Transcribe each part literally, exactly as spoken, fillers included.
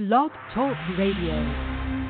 Blog Talk Radio.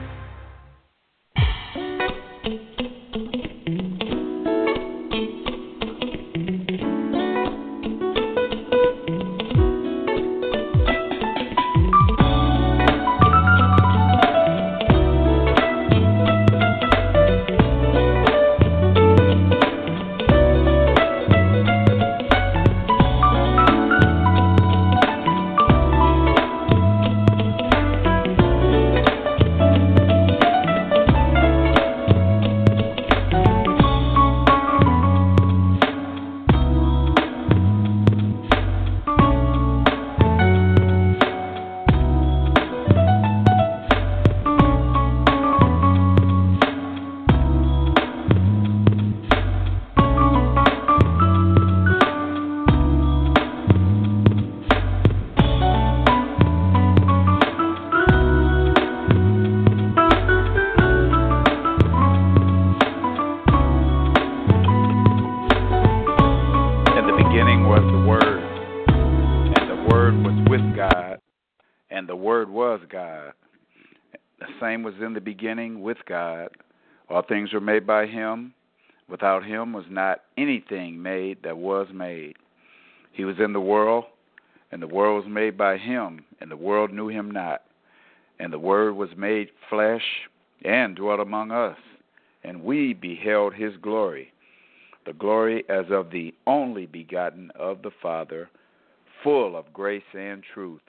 Was in the beginning with God. All things were made by him. Without him was not anything made that was made. He was in the world, and the world was made by him, and the world knew him not. And the Word was made flesh and dwelt among us, and we beheld his glory, the glory as of the only begotten of the Father, full of grace and truth.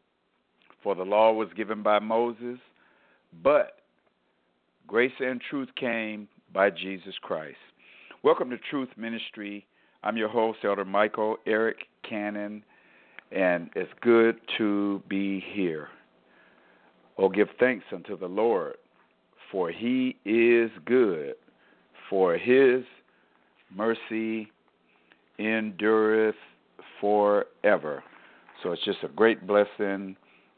For the law was given by Moses, but grace and truth came by Jesus Christ. Welcome to Truth Ministry. I'm your host, Elder Michael Eric Cannon, and it's good to be here. Oh, give thanks unto the Lord, for he is good, for his mercy endureth forever. So it's just a great blessing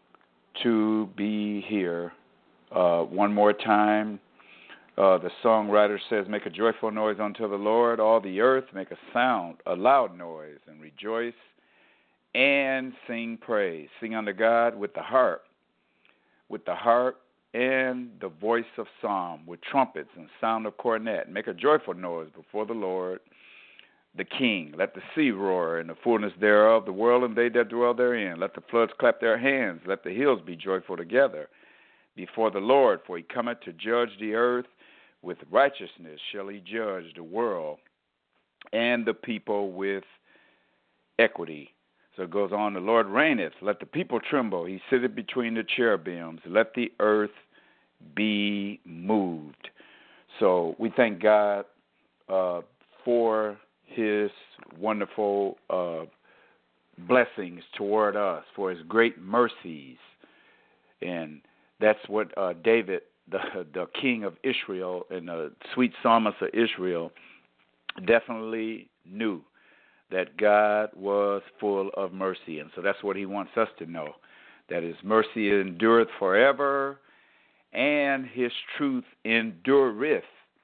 to be here. Uh, one more time, uh, the songwriter says, make a joyful noise unto the Lord, all the earth, make a sound, a loud noise, and rejoice, and sing praise. Sing unto God with the harp, with the harp and the voice of psalm, with trumpets and sound of cornet. Make a joyful noise before the Lord, the King. Let the sea roar and the fullness thereof, the world and they that dwell therein. Let the floods clap their hands, let the hills be joyful together before the Lord, for he cometh to judge the earth. With righteousness shall he judge the world and the people with equity. So it goes on, the Lord reigneth, let the people tremble. He sitteth between the cherubims, let the earth be moved. So we thank God uh, for his wonderful uh, blessings toward us, for his great mercies. And that's what uh, David, the the king of Israel and the sweet psalmist of Israel, definitely knew that God was full of mercy. And so that's what he wants us to know, that his mercy endureth forever and his truth endureth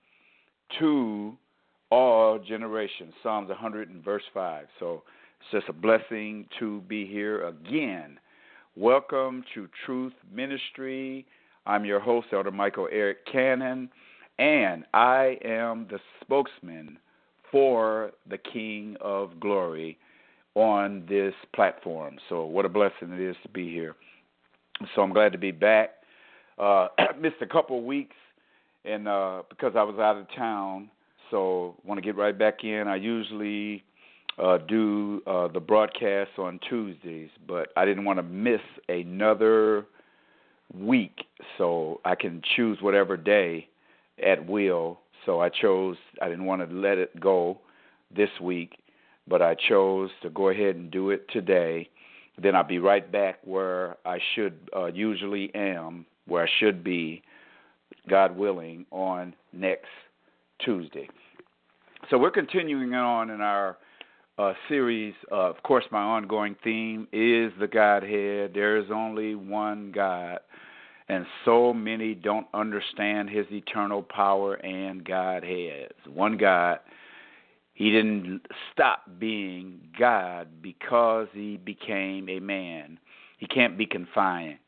to all generations. Psalms one hundred and verse five. So it's just a blessing to be here again. Welcome to Truth Ministry. I'm your host, Elder Michael Eric Cannon, and I am the spokesman for the King of Glory on this platform. So what a blessing it is to be here. So I'm glad to be back. Uh, missed a couple of weeks and uh, because I was out of town, so want to get right back in. I usually Uh, do uh, the broadcast on Tuesdays, but I didn't want to miss another week, so I can choose whatever day at will. So I chose, I didn't want to let it go this week, but I chose to go ahead and do it today. Then I'll be right back where I should uh, usually am, where I should be, God willing, on next Tuesday. So we're continuing on in our Uh, series. Uh, of course, my ongoing theme is the Godhead. There is only one God, and so many don't understand his eternal power and Godhead. One God, he didn't stop being God because he became a man. He can't be confined.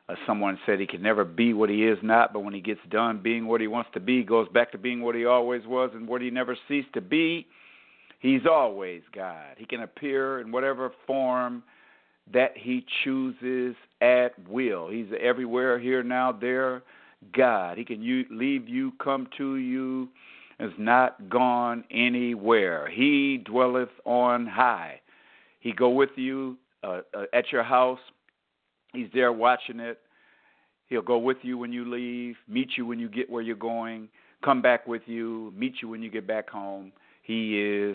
Uh, someone said he can never be what he is not, but when he gets done being what he wants to be, goes back to being what he always was and what he never ceased to be. He's always God. He can appear in whatever form that he chooses at will. He's everywhere, here, now, there, God. He can you, leave you, come to you, is not gone anywhere. He dwelleth on high. He go with you uh, uh, at your house. He's there watching it. He'll go with you when you leave, meet you when you get where you're going, come back with you, meet you when you get back home. He is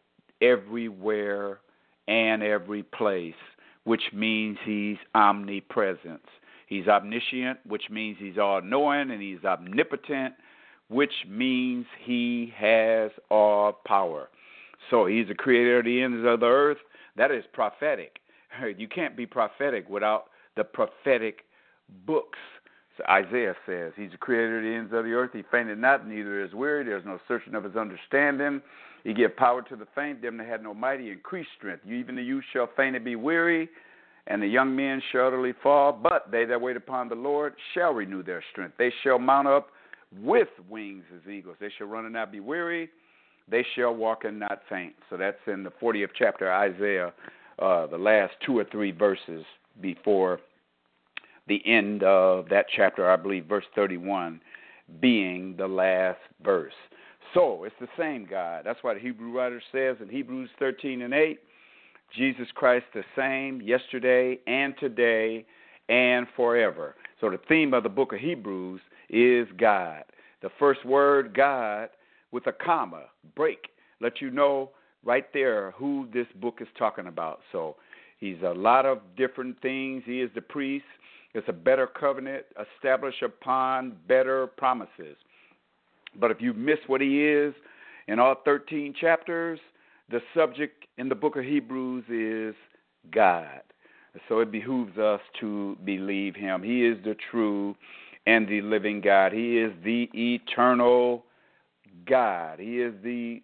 everywhere and every place, which means he's omnipresent. He's omniscient, which means he's all-knowing, and he's omnipotent, which means he has all power. So he's the creator of the ends of the earth. That is prophetic. You can't be prophetic without the prophetic books. So Isaiah says, he's the creator of the ends of the earth. He fainted not, neither is weary. There's no searching of his understanding. He give power to the faint, them that had no might. He increased strength. You, even the youth shall faint and be weary, and the young men shall utterly fall. But they that wait upon the Lord shall renew their strength. They shall mount up with wings as eagles. They shall run and not be weary. They shall walk and not faint. So that's in the fortieth chapter of Isaiah, uh, the last two or three verses before the end of that chapter, I believe, verse thirty-one, being the last verse. So it's the same God. That's why the Hebrew writer says in Hebrews thirteen and eight, Jesus Christ the same yesterday and today and forever. So the theme of the book of Hebrews is God. The first word, God, with a comma, break, let you know right there who this book is talking about. So he's a lot of different things. He is the priest. It's a better covenant established upon better promises. But if you miss what he is in all thirteen chapters, the subject in the book of Hebrews is God. So it behooves us to believe him. He is the true and the living God. He is the eternal God. He is the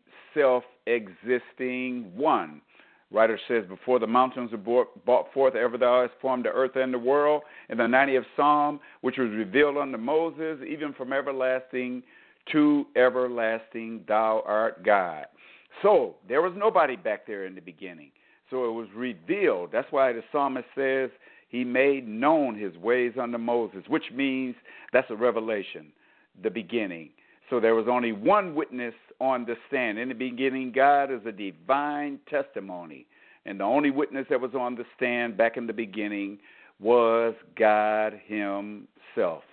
self-existing one. Writer says, before the mountains were brought forth, ever thou hast formed the earth and the world. In the ninetieth Psalm, which was revealed unto Moses, even from everlasting to everlasting, thou art God. So there was nobody back there in the beginning. So it was revealed. That's why the psalmist says he made known his ways unto Moses, which means that's a revelation, the beginning. So there was only one witness on the stand. In the beginning, God is a divine testimony. And the only witness that was on the stand back in the beginning was God himself.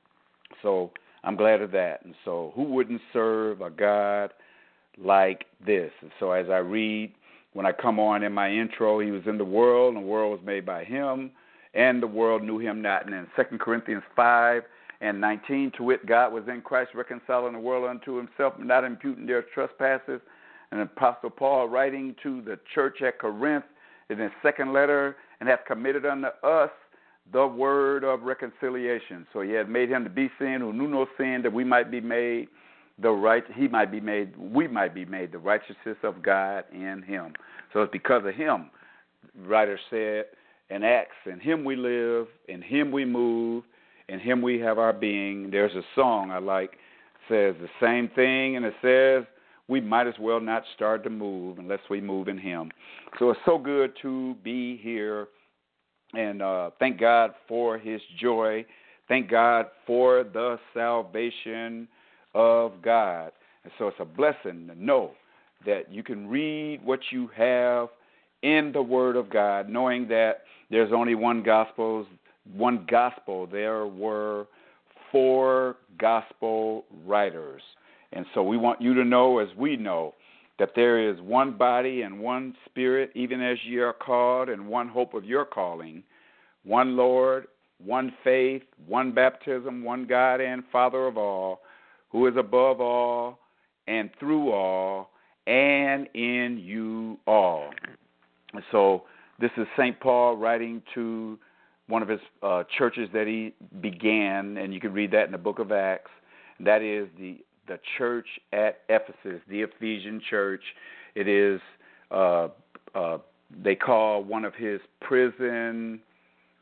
So I'm glad of that. And so who wouldn't serve a God like this? And so as I read, when I come on in my intro, he was in the world, and the world was made by him, and the world knew him not. And in Second Corinthians five and nineteen, to wit, God was in Christ reconciling the world unto himself, not imputing their trespasses. And Apostle Paul, writing to the church at Corinth in his second letter, and hath committed unto us the word of reconciliation. So he had made him to be sin who knew no sin, that we might be made the right, he might be made, we might be made the righteousness of God in him. So it's because of him, the writer said in Acts, in him we live, in him we move, in him we have our being. There's a song I like, says the same thing, and it says, we might as well not start to move unless we move in him. So it's so good to be here, and uh, thank God for his joy. Thank God for the salvation of God. And so it's a blessing to know that you can read what you have in the Word of God, knowing that there's only one gospel. One gospel. There were four gospel writers. And so we want you to know, as we know, that there is one body and one spirit, even as ye are called, and one hope of your calling, one Lord, one faith, one baptism, one God and Father of all, who is above all and through all and in you all. And so this is Saint Paul writing to one of his uh, churches that he began, and you can read that in the book of Acts. That is the the church at Ephesus, the Ephesian church. It is, uh, uh, they call one of his prison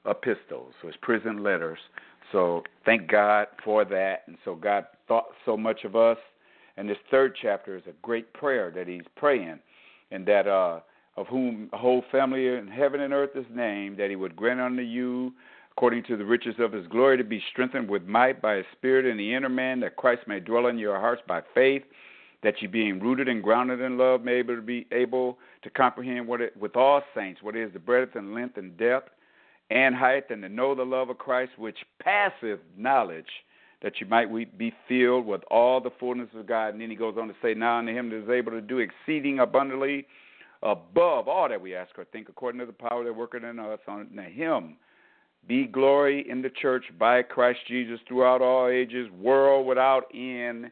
epistles, so his prison letters. So thank God for that. And so God thought so much of us. And this third chapter is a great prayer that he's praying, and that uh, of whom a whole family in heaven and earth is named, that he would grant unto you, according to the riches of his glory, to be strengthened with might by his Spirit in the inner man, that Christ may dwell in your hearts by faith, that you being rooted and grounded in love may able to be able to comprehend what it, with all saints what is the breadth and length and depth and height, and to know the love of Christ, which passeth knowledge, that you might be filled with all the fullness of God. And then he goes on to say, now unto him that is able to do exceeding abundantly above all that we ask or think, according to the power that worketh in us. Unto him be glory in the church by Christ Jesus throughout all ages, world without end.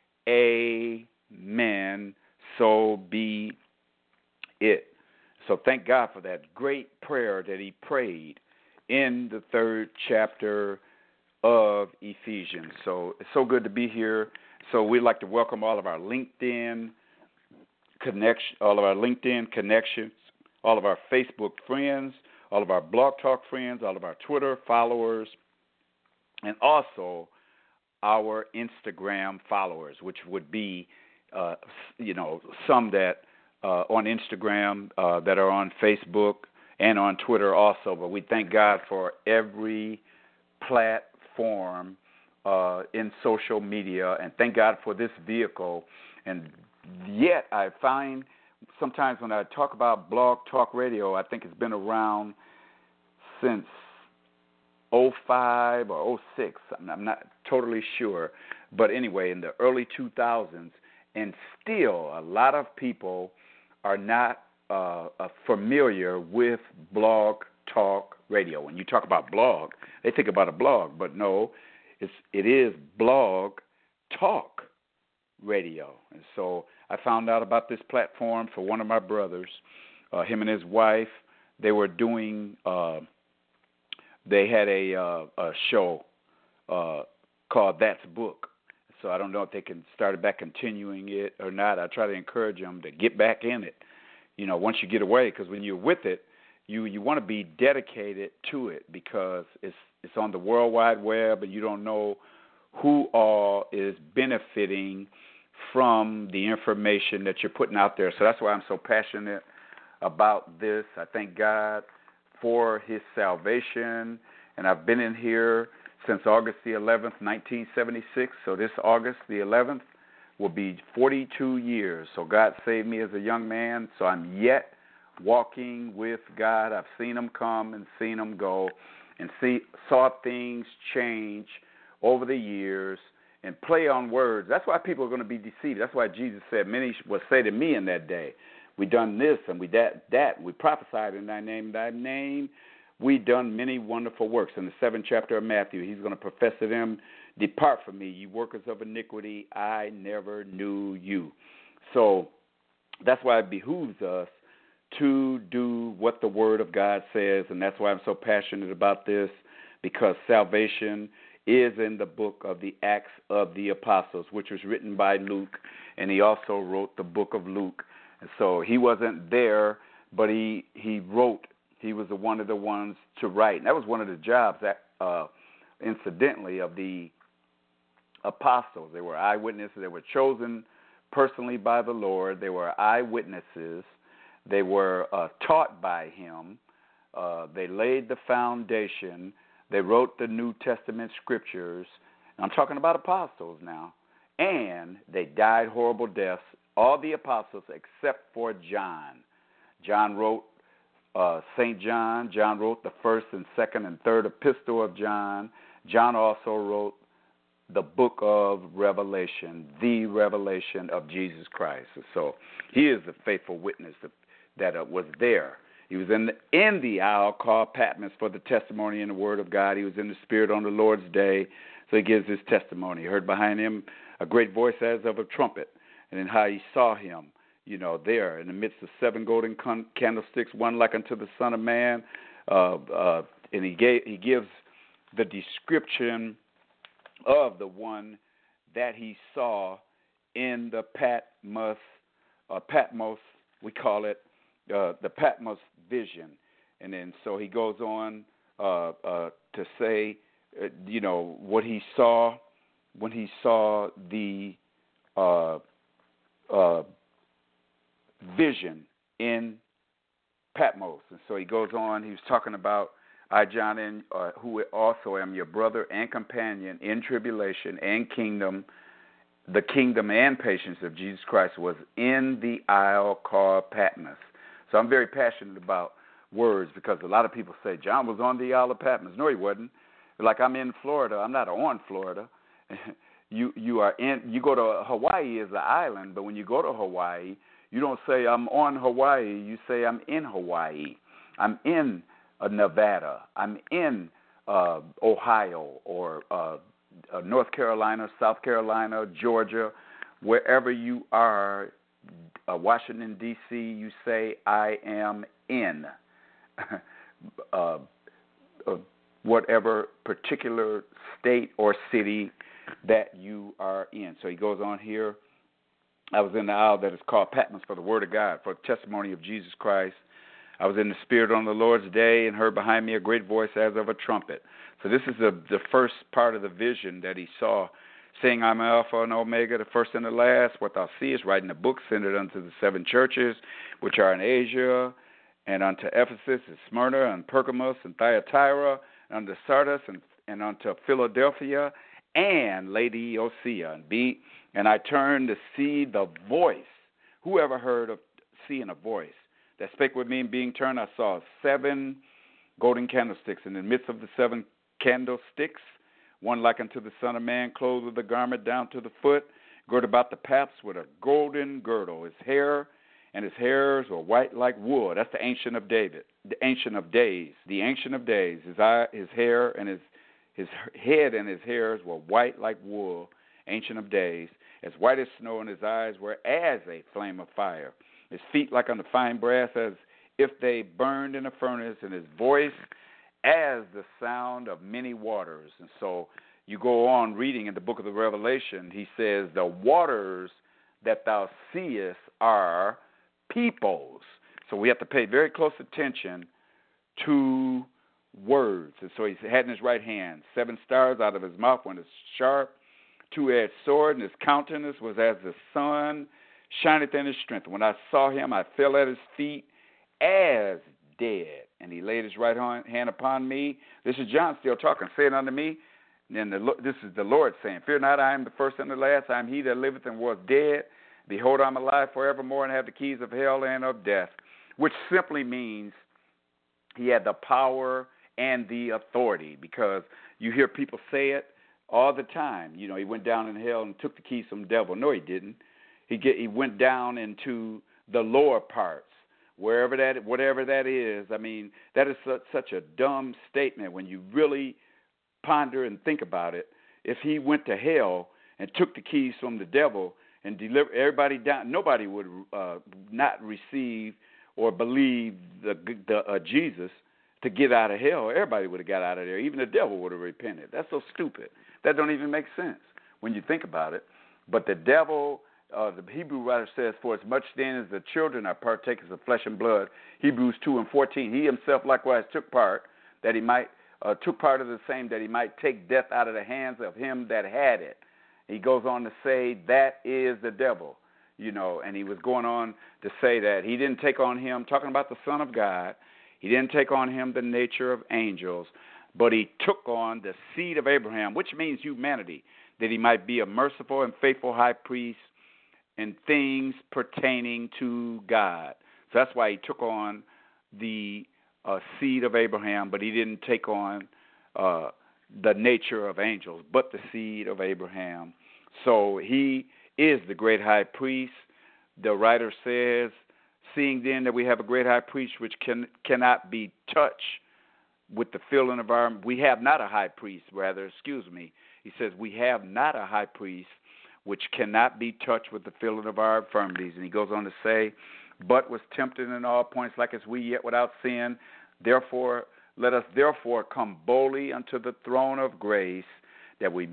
Amen. So be it. So thank God for that great prayer that he prayed in the third chapter of Ephesians. So it's so good to be here. So we'd like to welcome all of our LinkedIn connection, all of our LinkedIn connections, all of our Facebook friends, all of our Blog Talk friends, all of our Twitter followers, and also our Instagram followers, which would be, uh, you know, some that uh, on Instagram, uh, that are on Facebook and on Twitter also. But we thank God for every platform uh, in social media, and thank God for this vehicle. And yet I find sometimes when I talk about Blog Talk Radio, I think it's been around since oh five or oh six. I'm not totally sure. But anyway, in the early two thousands, and still a lot of people are not uh, uh, familiar with Blog Talk Radio. When you talk about blog, they think about a blog, but no, it's, it is Blog Talk Radio. And so I found out about this platform for one of my brothers, uh, him and his wife. They were doing, uh, they had a, uh, a show uh, called That's Book. So I don't know if they can start back continuing it or not. I try to encourage them to get back in it, you know, once you get away, because when you're with it, you, you want to be dedicated to it, because it's it's on the World Wide Web, and you don't know who all is benefiting from the information that you're putting out there. So that's why I'm so passionate about this. I thank God for his salvation, and I've been in here since August the eleventh, nineteen seventy-six. So this August the eleventh will be forty-two years. So God saved me as a young man, so I'm yet walking with God. I've seen him come and seen him go, and see saw things change over the years, and play on words. That's why people are going to be deceived. That's why Jesus said, many will say to me in that day, we done this and we that, that. We prophesied in thy name, thy name. We done many wonderful works. In the seventh chapter of Matthew, he's going to profess to them, depart from me, you workers of iniquity, I never knew you. So that's why it behooves us to do what the Word of God says, and that's why I'm so passionate about this, because salvation is in the book of the Acts of the Apostles, which was written by Luke, and he also wrote the book of Luke. And so he wasn't there, but he, he wrote. He was one of the ones to write. And that was one of the jobs, that, uh, incidentally, of the apostles. They were eyewitnesses. They were chosen personally by the Lord. They were eyewitnesses. They were uh, taught by him. Uh, they laid the foundation. They wrote the New Testament scriptures. I'm talking about apostles now. And they died horrible deaths, all the apostles except for John. John wrote uh, Saint John. John wrote the first and second and third epistle of John. John also wrote the book of Revelation, the revelation of Jesus Christ. So he is the faithful witness that uh, was there. He was in the, in the isle called Patmos for the testimony and the word of God. He was in the Spirit on the Lord's day, so he gives his testimony. He heard behind him a great voice as of a trumpet, and then how he saw him, you know, there in the midst of seven golden con- candlesticks, one like unto the Son of Man, uh, uh, and he gave he gives the description of the one that he saw in the Patmos, uh, Patmos, we call it uh, the Patmos vision. And then so he goes on uh, uh, to say, uh, you know, what he saw when he saw the uh, uh, vision in Patmos. And so he goes on, he was talking about, I, John, and, uh, who also am your brother and companion in tribulation and kingdom, the kingdom and patience of Jesus Christ, was in the isle called Patmos. So I'm very passionate about words because a lot of people say, John was on the Isle of Patmos. No, he wasn't. Like, I'm in Florida. I'm not on Florida. you you are in. You go to Hawaii as an island, but when you go to Hawaii, you don't say I'm on Hawaii. You say I'm in Hawaii. I'm in uh, Nevada. I'm in uh, Ohio or uh, uh, North Carolina, South Carolina, Georgia, wherever you are. Uh, Washington, D C, you say I am in. uh, uh, whatever particular state or city that you are in. So he goes on here. I was in the isle that is called Patmos for the word of God, for the testimony of Jesus Christ. I was in the Spirit on the Lord's day and heard behind me a great voice as of a trumpet. So this is the, the first part of the vision that he saw, saying, I'm Alpha and Omega, the first and the last. What thou seest, writing a book, send it unto the seven churches, which are in Asia, and unto Ephesus, and Smyrna, and Pergamos, and Thyatira, and unto Sardis, and, and unto Philadelphia, and Laodicea. And be, and I turned to see the voice. Who ever heard of seeing a voice? That spake with me, and being turned, I saw seven golden candlesticks. In the midst of the seven candlesticks, one like unto the Son of Man, clothed with a garment down to the foot, girded about the paps with a golden girdle. His hair and his hairs were white like wool. That's the Ancient of David, the Ancient of Days. The Ancient of Days. His eye, his hair and his his head and his hairs were white like wool. Ancient of Days, as white as snow, and his eyes were as a flame of fire. His feet like unto fine brass, as if they burned in a furnace, and his voice as the sound of many waters. And so you go on reading in the book of the Revelation, he says, the waters that thou seest are peoples. So we have to pay very close attention to words. And so he had in his right hand seven stars, out of his mouth went a sharp two-edged sword, and his countenance was as the sun shineth in his strength. When I saw him, I fell at his feet as dead. And he laid his right hand upon me. This is John still talking, saying unto me, and the, this is the Lord saying, fear not, I am the first and the last. I am he that liveth and was dead. Behold, I am alive forevermore, and have the keys of hell and of death, which simply means he had the power and the authority, because you hear people say it all the time. You know, he went down in hell and took the keys from the devil. No, he didn't. He get, he went down into the lower parts, wherever that, whatever that is. I mean, that is such, such a dumb statement when you really ponder and think about it. If he went to hell and took the keys from the devil and delivered everybody down, nobody would uh, not receive or believe the, the uh, Jesus to get out of hell. Everybody would have got out of there. Even the devil would have repented. That's so stupid. That don't even make sense when you think about it. But the devil, uh, the Hebrew writer says, for as much then as the children are partakers of flesh and blood, Hebrews two and fourteen, he himself likewise took part, that he might, uh, took part of the same, that he might take death out of the hands of him that had it. He goes on to say, that is the devil, you know, and he was going on to say that he didn't take on him, talking about the Son of God, he didn't take on him the nature of angels, but he took on the seed of Abraham, which means humanity, that he might be a merciful and faithful high priest in things pertaining to God. So that's why he took on the uh, seed of Abraham, but he didn't take on uh, the nature of angels, but the seed of Abraham. So he is the great high priest. The writer says, seeing then that we have a great high priest which can cannot be touched with the feeling of our, we have not a high priest, rather, excuse me. He says, we have not a high priest which cannot be touched with the feeling of our infirmities. And he goes on to say, but was tempted in all points like as we, yet without sin. Therefore, let us therefore come boldly unto the throne of grace, that we,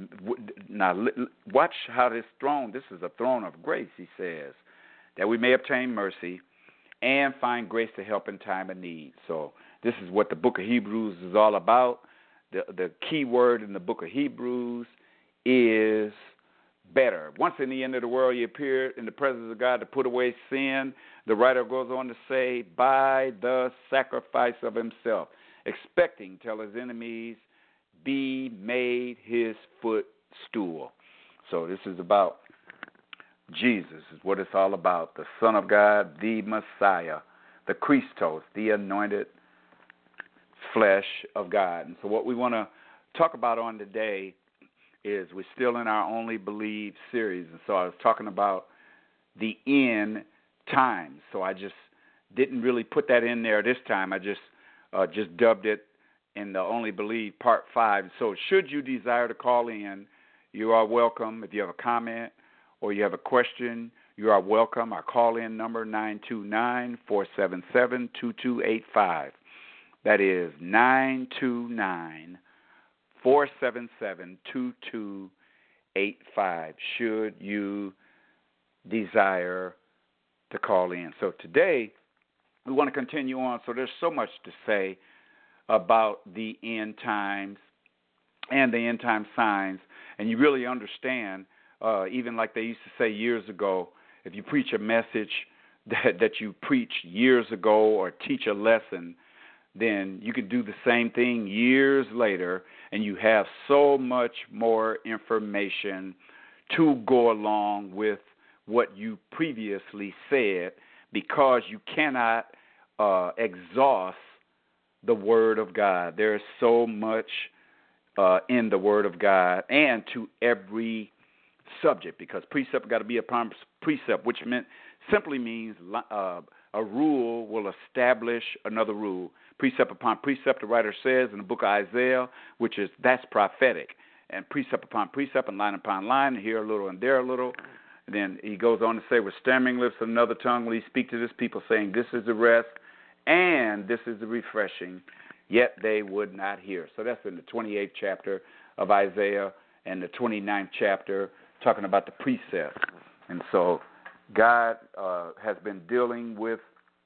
now watch how this throne, this is a throne of grace, he says, that we may obtain mercy and find grace to help in time of need. So This is what the book of Hebrews is all about. The, the key word in the book of Hebrews is better. Once in the end of the world, he appeared in the presence of God to put away sin. The writer goes on to say, by the sacrifice of himself, expecting till his enemies be made his footstool. So this is about Jesus, is what it's all about. The Son of God, the Messiah, the Christos, the anointed flesh of God. And so what we want to talk about on today is we're still in our Only Believe series. And so I was talking about the end times. So I just didn't really put that in there this time. I just uh, just dubbed it in the Only Believe Part five. So should you desire to call in, you are welcome. If you have a comment or you have a question, you are welcome. Our call-in number, nine two nine, four seven seven, two two eight five. That is nine two nine, four seven seven, two two eight five, should you desire to call in. So today, we want to continue on. So there's so much to say about the end times and the end time signs. And you really understand, uh, even like they used to say years ago, if you preach a message that, that you preached years ago or teach a lesson, then you can do the same thing years later, and you have so much more information to go along with what you previously said, because you cannot uh, exhaust the Word of God. There is so much uh, in the Word of God, and to every subject, because precept got to be upon precept, which meant simply means uh, a rule will establish another rule. Precept upon precept, the writer says in the book of Isaiah, which is, that's prophetic. And precept upon precept and line upon line, and here a little and there a little. And then he goes on to say, with stammering lips and another tongue will he speak to this people, saying, this is the rest and this is the refreshing, yet they would not hear. So that's in the twenty-eighth chapter of Isaiah and the twenty-ninth chapter, talking about the precepts. And so God uh, has been dealing with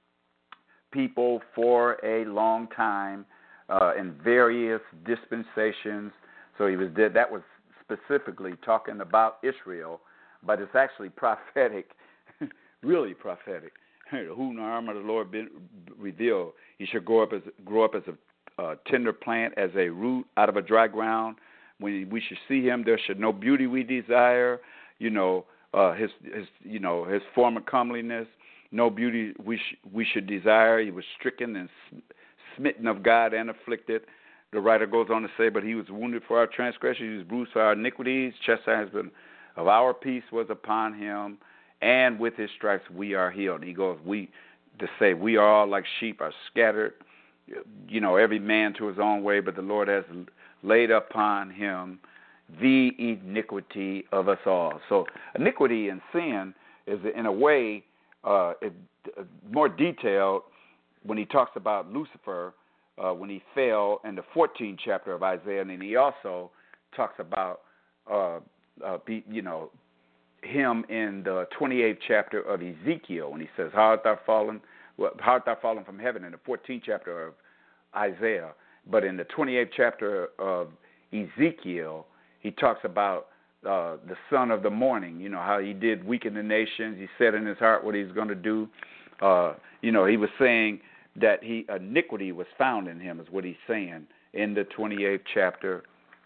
people for a long time uh, in various dispensations. So he was dead. That was specifically talking about Israel, but it's actually prophetic, really prophetic. Who in the arm of the Lord been revealed? He should grow up as grow up as a uh, tender plant, as a root out of a dry ground. When we should see him, there should no beauty we desire. You know, uh, his his you know his former comeliness. No beauty we sh- we should desire. He was stricken and smitten of God and afflicted. The writer goes on to say, but he was wounded for our transgressions, he was bruised for our iniquities. Chastisement of our peace was upon him, and with his stripes we are healed. And he goes, we to say we are all like sheep are scattered, you know, every man to his own way, but the Lord has laid upon him the iniquity of us all. So iniquity and sin is in a way Uh, it, uh, more detailed when he talks about Lucifer uh, when he fell in the fourteenth chapter of Isaiah, and then he also talks about uh, uh, be, you know him in the twenty-eighth chapter of Ezekiel when he says, "How art thou fallen? Well, how art thou fallen from heaven?" In the fourteenth chapter of Isaiah, but in the twenty-eighth chapter of Ezekiel, he talks about Uh, the son of the morning, you know, how he did weaken the nations. He said in his heart what he's going to do. Uh, you know, he was saying that he iniquity was found in him, is what he's saying in the twenty-eighth chapter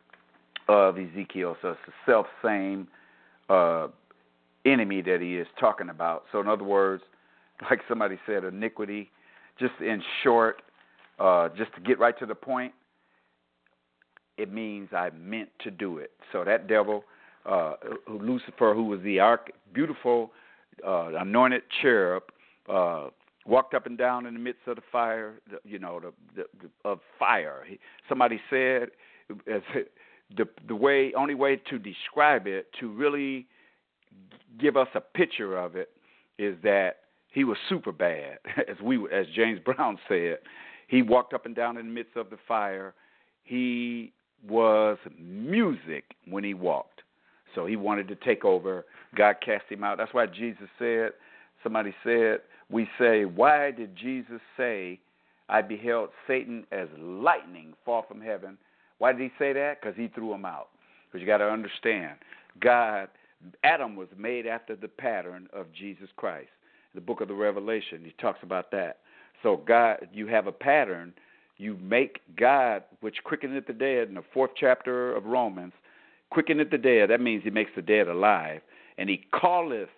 of Ezekiel. So it's the self-same uh, enemy that he is talking about. So in other words, like somebody said, iniquity, just in short, uh, just to get right to the point, it means I meant to do it. So that devil, Uh, Lucifer, who was the arch, beautiful, uh, anointed cherub, uh, walked up and down in the midst of the fire, you know, the, the, the of fire. He, somebody said, as the the way, only way to describe it, to really give us a picture of it, is that he was super bad, as we, as James Brown said. He walked up and down in the midst of the fire. He was music when he walked. So he wanted to take over. God cast him out. That's why Jesus said, somebody said, we say, why did Jesus say, I beheld Satan as lightning fall from heaven. Why did he say that? Because he threw him out. Because you got to understand, God, Adam was made after the pattern of Jesus Christ. The book of the Revelation, he talks about that. So God, you have a pattern. You make God, which quickeneth the dead in the fourth chapter of Romans, quickeneth the dead. That means he makes the dead alive. And he calleth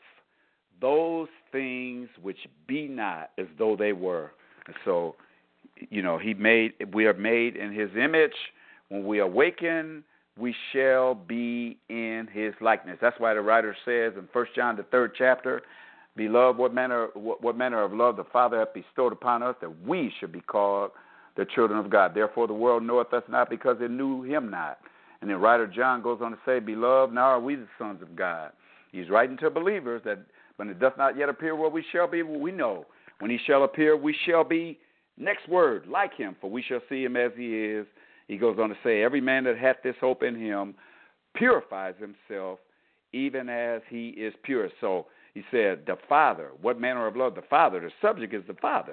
those things which be not as though they were. And so, you know, he made, we are made in his image. When we awaken, we shall be in his likeness. That's why the writer says in First John, the third chapter, Beloved, what manner, what, what manner of love the Father hath bestowed upon us, that we should be called the children of God. Therefore the world knoweth us not, because it knew him not. And then writer John goes on to say, Beloved, now are we the sons of God. He's writing to believers that when it doth not yet appear what we shall be, we know. When he shall appear, we shall be, next word, like him, for we shall see him as he is. He goes on to say, every man that hath this hope in him purifies himself, even as he is pure. So he said, the Father, what manner of love? The Father, the subject is the Father,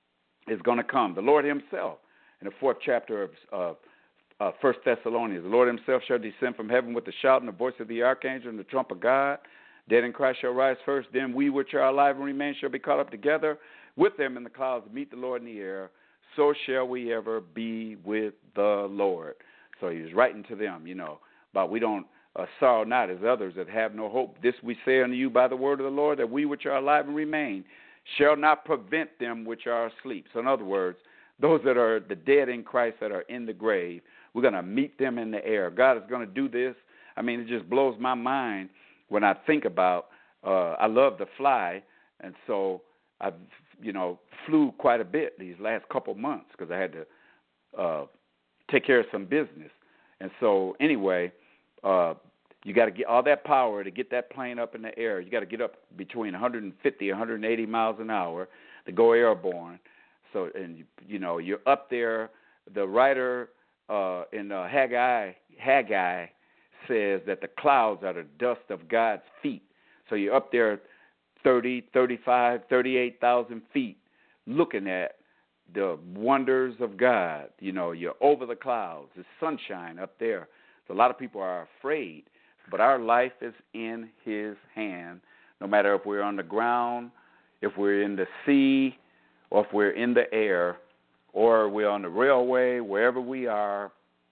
is going to come. The Lord himself, in the fourth chapter of of uh, First Thessalonians, the Lord himself shall descend from heaven with the shout and the voice of the archangel and the trump of God. Dead in Christ shall rise first. Then we which are alive and remain shall be caught up together with them in the clouds to meet the Lord in the air. So shall we ever be with the Lord. So he was writing to them, you know, but we don't uh, sorrow not as others that have no hope. This we say unto you by the word of the Lord, that we which are alive and remain shall not prevent them which are asleep. So in other words, those that are the dead in Christ that are in the grave, we're going to meet them in the air. God is going to do this. I mean, it just blows my mind when I think about, uh, I love to fly, and so I've, you know, flew quite a bit these last couple months because I had to uh, take care of some business. And so anyway, uh, you got to get all that power to get that plane up in the air. You got to get up between one hundred fifty, one hundred eighty miles an hour to go airborne. So, and you, you know, you're up there. The writer uh, in uh, Haggai, Haggai says that the clouds are the dust of God's feet. So you're up there thirty, thirty-five, thirty-eight thousand feet looking at the wonders of God. You know, you're over the clouds. There's sunshine up there. So a lot of people are afraid, but our life is in his hand, no matter if we're on the ground, if we're in the sea, or if we're in the air, or we're on the railway, wherever we are,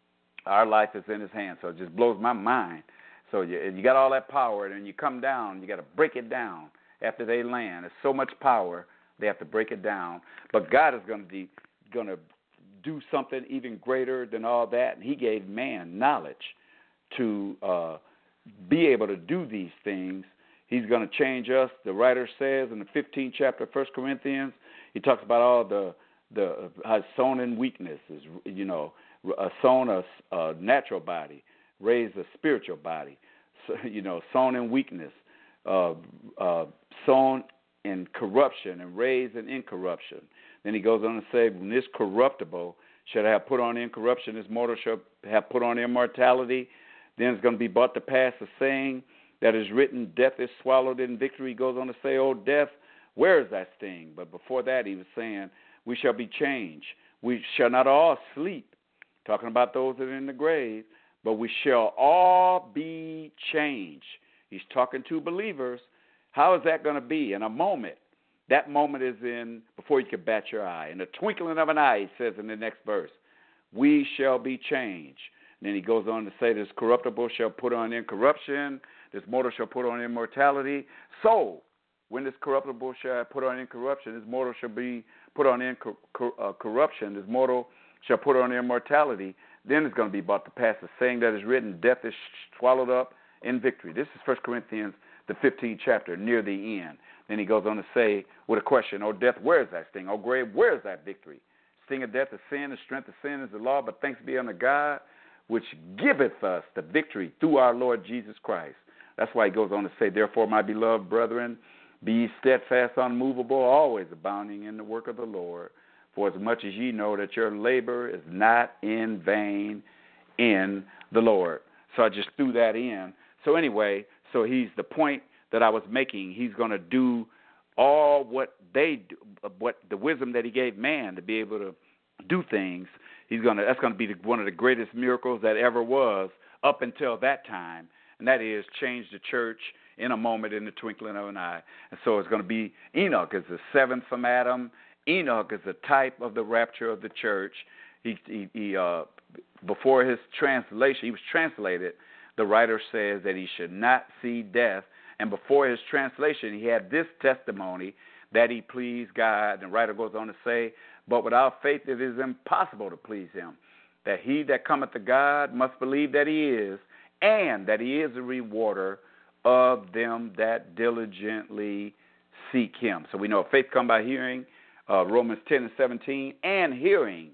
our life is in his hand. So it just blows my mind. So you, you got all that power, and then you come down, you got to break it down after they land. There's so much power, they have to break it down. But God is going to be going to do something even greater than all that, and he gave man knowledge to uh, be able to do these things. He's going to change us. The writer says in the fifteenth chapter of First Corinthians, he talks about all the the uh, sown in weaknesses, you know, uh, sown a, a natural body, raised a spiritual body, so, you know, sown in weakness, uh, uh, sown in corruption and raised in incorruption. Then he goes on to say, when this corruptible shall have put on incorruption, this mortal shall have put on immortality. Then it's going to be brought to pass a saying that is written, death is swallowed in victory. He goes on to say, oh, death, where is thy sting? But before that, he was saying, we shall be changed. We shall not all sleep, talking about those that are in the grave, but we shall all be changed. He's talking to believers. How is that going to be? In a moment. That moment is in, before you can bat your eye. In the twinkling of an eye, he says in the next verse, we shall be changed. And then he goes on to say, this corruptible shall put on incorruption, this mortal shall put on immortality. So, when this corruptible shall put on incorruption, this mortal shall be put on incorruption, this mortal shall put on immortality, then it's going to be brought to pass the saying that is written, death is swallowed up in victory. This is First Corinthians, the fifteenth chapter, near the end. Then he goes on to say with a question, O death, where is that sting? O grave, where is that victory? Sting of death is sin, the strength of sin is the law, but thanks be unto God, which giveth us the victory through our Lord Jesus Christ. That's why he goes on to say, therefore, my beloved brethren, be ye steadfast, unmovable, always abounding in the work of the Lord. For as much as ye know that your labor is not in vain in the Lord. So I just threw that in. So anyway, so he's the point that I was making. He's going to do all what they do, what the wisdom that he gave man to be able to do things. He's gonna that's gonna be the, one of the greatest miracles that ever was up until that time, and that is change the church in a moment, in the twinkling of an eye. And so it's going to be Enoch is the seventh from Adam. Enoch is a type of the rapture of the church. He, he, he uh, before his translation, he was translated. The writer says that he should not see death. And before his translation, he had this testimony that he pleased God. And the writer goes on to say, but without faith it is impossible to please him. That he that cometh to God must believe that he is, and that he is a rewarder of them that diligently seek him. So we know faith come by hearing, uh, Romans ten and seventeen, and hearing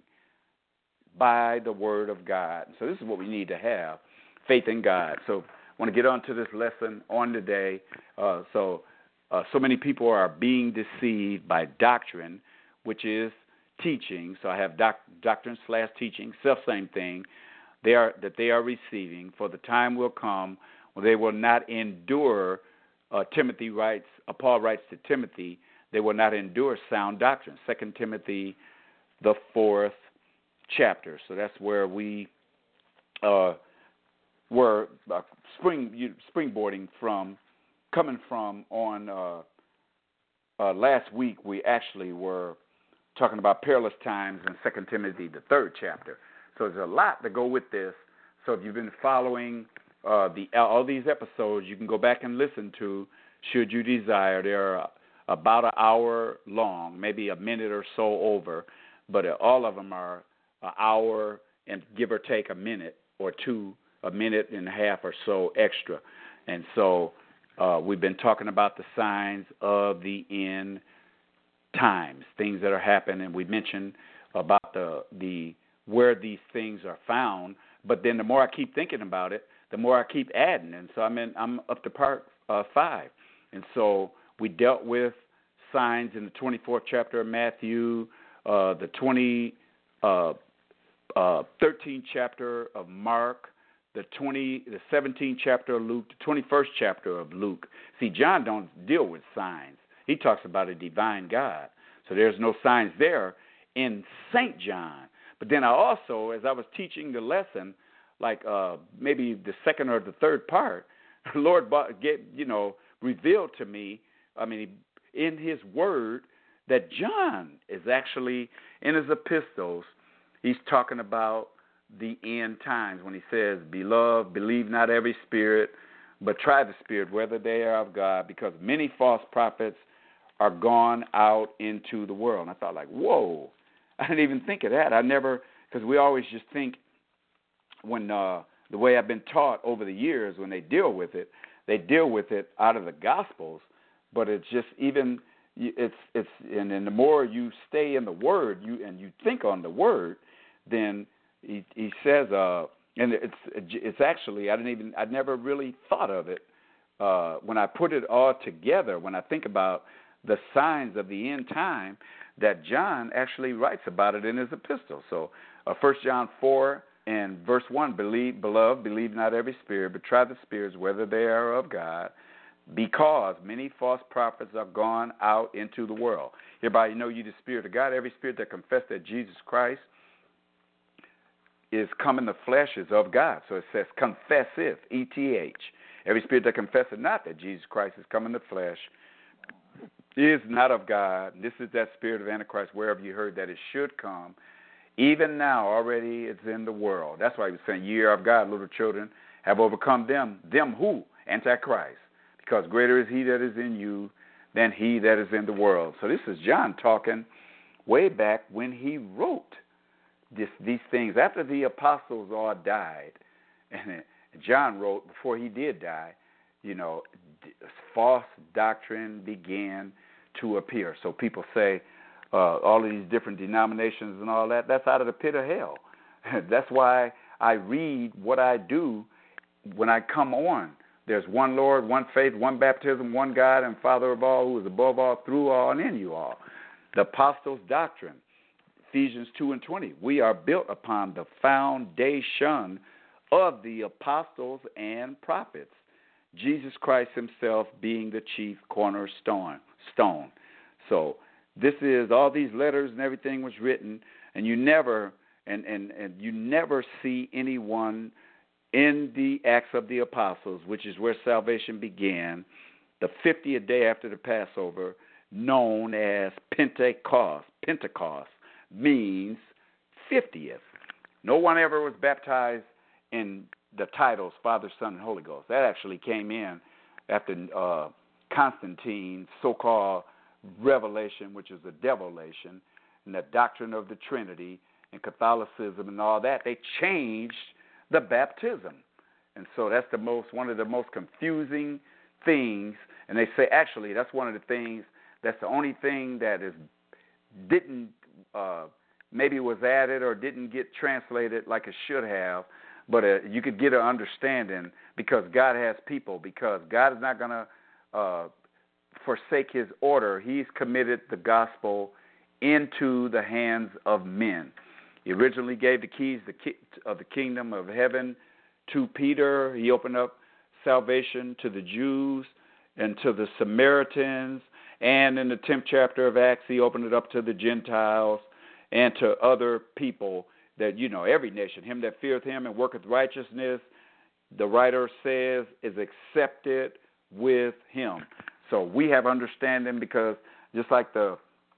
by the word of God. So this is what we need to have, faith in God. So I want to get on to this lesson on today. Uh, so uh, so many people are being deceived by doctrine, which is teaching. So I have doc- doctrine slash teaching, self-same thing. They are that they are receiving. For the time will come when they will not endure. Uh, Timothy writes. Uh, Paul writes to Timothy. They will not endure sound doctrine. Second Timothy, the fourth chapter. So that's where we uh, were uh, spring springboarding from, coming from on uh, uh, last week. We actually were talking about perilous times in Second Timothy, the third chapter. So there's a lot to go with this. So if you've been following uh, the all these episodes, you can go back and listen to, should you desire. They're about an hour long, maybe a minute or so over, but all of them are an hour and give or take a minute or two, a minute and a half or so extra. And so uh, we've been talking about the signs of the end times, things that are happening. And we mentioned about the the where these things are found, but then the more I keep thinking about it, the more I keep adding, and so I'm in, I'm up to part uh, five, and so we dealt with signs in the twenty-fourth chapter of Matthew, uh, the twenty, uh, uh, thirteenth chapter of Mark, the twenty, the seventeenth chapter of Luke, the twenty-first chapter of Luke. See, John don't deal with signs; he talks about a divine God, so there's no signs there in Saint John. But then I also, as I was teaching the lesson, like uh, maybe the second or the third part, the Lord get you know revealed to me. I mean, in His Word, that John is actually in his epistles. He's talking about the end times when he says, "Beloved, believe not every spirit, but try the spirit whether they are of God, because many false prophets are gone out into the world." And I thought, like, whoa. I didn't even think of that. I never, because we always just think when uh, the way I've been taught over the years, when they deal with it, they deal with it out of the Gospels. But it's just even it's it's and then the more you stay in the Word, you and you think on the Word, then he, he says, uh, and it's it's actually I didn't even I never really thought of it uh, when I put it all together. When I think about the signs of the end time, that John actually writes about it in his epistle. So uh, First John four and verse one, believe, beloved, believe not every spirit, but try the spirits whether they are of God, because many false prophets are gone out into the world. Hereby you know you the Spirit of God. Every spirit that confesses that Jesus Christ is come in the flesh is of God. So it says confesseth, E T H. Every spirit that confesseth not that Jesus Christ is come in the flesh is not of God. This is that spirit of Antichrist, wherever you heard that it should come. Even now, already it's in the world. That's why he was saying, ye are of God, little children, have overcome them. Them who? Antichrist. Because greater is he that is in you than he that is in the world. So this is John talking way back when he wrote this, these things. After the apostles all died, and John wrote before he did die, you know, false doctrine began to appear. So people say uh, all of these different denominations and all that, that's out of the pit of hell. That's why I read what I do when I come on. There's one Lord, one faith, one baptism, one God and Father of all, who is above all, through all, and in you all. The apostles' doctrine, Ephesians two and twenty. We are built upon the foundation of the apostles and prophets. Jesus Christ himself being the chief cornerstone. Stone. So this is, all these letters and everything was written, and you never and, and, and you never see anyone in the Acts of the Apostles, which is where salvation began, the fiftieth day after the Passover, known as Pentecost. Pentecost means fiftieth. No one ever was baptized in the titles Father, Son, and Holy Ghost. That actually came in after uh, Constantine's so-called revelation, which is a devilation, and the doctrine of the Trinity and Catholicism and all that. They changed the baptism. And so that's the most one of the most confusing things. And they say, actually, that's one of the things, that's the only thing that is didn't uh, maybe was added or didn't get translated like it should have, but uh, you could get an understanding because God has people, because God is not going to uh, forsake his order. He's committed the gospel into the hands of men. He originally gave the keys of the kingdom of heaven to Peter. He opened up salvation to the Jews and to the Samaritans. And in the tenth chapter of Acts, he opened it up to the Gentiles and to other people that, you know, every nation. Him that feareth him and worketh righteousness, the writer says, is accepted with him. So we have understanding because just like the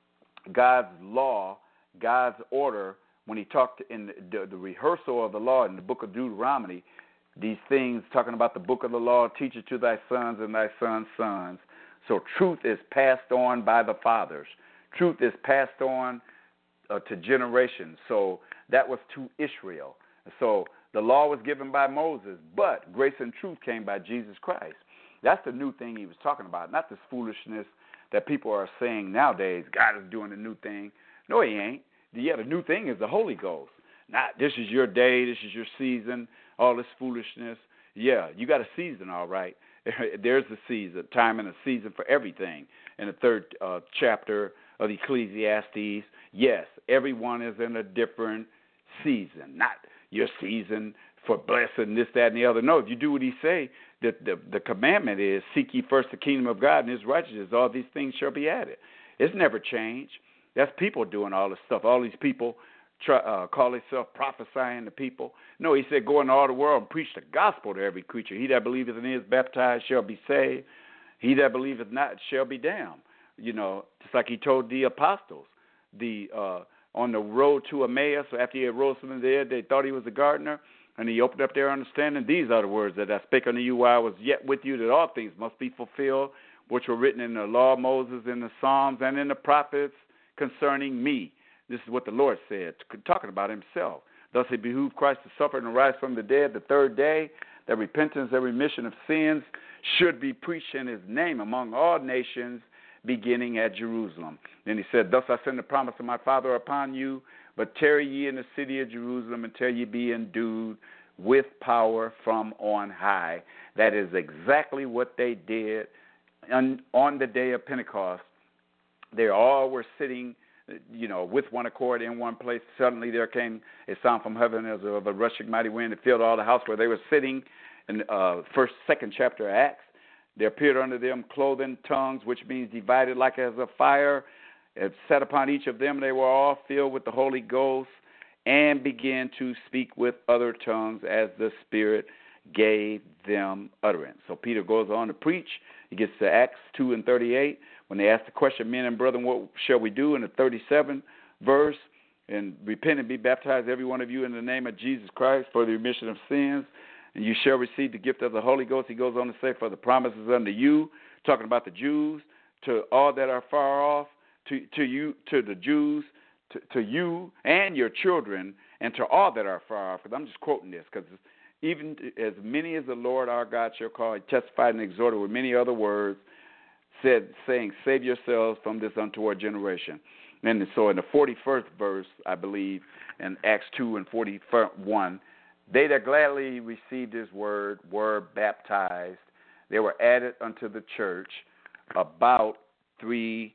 God's law, God's order, when he talked in the, the rehearsal of the law in the book of Deuteronomy, these things talking about the book of the law, teach it to thy sons and thy sons' sons. So truth is passed on by the fathers. Truth is passed on uh, to generations. So that was to Israel. So the law was given by Moses, but grace and truth came by Jesus Christ. That's the new thing he was talking about, not this foolishness that people are saying nowadays, God is doing a new thing. No, he ain't. Yeah, the new thing is the Holy Ghost. Not this is your day, this is your season, all this foolishness. Yeah, you got a season, all right. There's a season, time and a season for everything. In the third uh, chapter of Ecclesiastes, yes, everyone is in a different season, not your season for blessing, this, that, and the other. No, if you do what he say, the, the, the commandment is seek ye first the kingdom of God and his righteousness, all these things shall be added. It's never changed. That's people doing all this stuff. All these people try, uh, call themselves prophesying to people. No, he said, go into all the world and preach the gospel to every creature. He that believeth and is baptized shall be saved. He that believeth not shall be damned. You know, just like he told the apostles. The uh, on the road to Emmaus, after he had rose from the dead, they thought he was a gardener, and he opened up their understanding. These are the words that I spake unto you while I was yet with you, that all things must be fulfilled, which were written in the law of Moses, in the Psalms, and in the prophets, concerning me. This is what the Lord said, talking about himself. Thus it behooved Christ to suffer and rise from the dead the third day, that repentance and remission of sins should be preached in his name among all nations, beginning at Jerusalem. Then he said, thus I send the promise of my Father upon you, but tarry ye in the city of Jerusalem until ye be endued with power from on high. That is exactly what they did on, on the day of Pentecost. They all were sitting, you know, with one accord in one place. Suddenly there came a sound from heaven as of a rushing mighty wind. It filled all the house where they were sitting. In uh, first, second chapter of Acts, there appeared unto them cloven tongues, which means divided like as a fire. It set upon each of them. They were all filled with the Holy Ghost and began to speak with other tongues as the Spirit gave them utterance. So Peter goes on to preach. He gets to Acts two and thirty-eight. When they ask the question, men and brethren, what shall we do? In the thirty-seventh verse, and repent and be baptized, every one of you, in the name of Jesus Christ for the remission of sins, and you shall receive the gift of the Holy Ghost. He goes on to say, for the promises unto you, talking about the Jews, to all that are far off, to, to you, to the Jews, to, to you and your children, and to all that are far off. I'm just quoting this because even as many as the Lord our God shall call, he testified and exhorted with many other words, said, saying, save yourselves from this untoward generation. And so in the forty-first verse, I believe, in Acts two and forty-one, they that gladly received his word were baptized. They were added unto the church, about three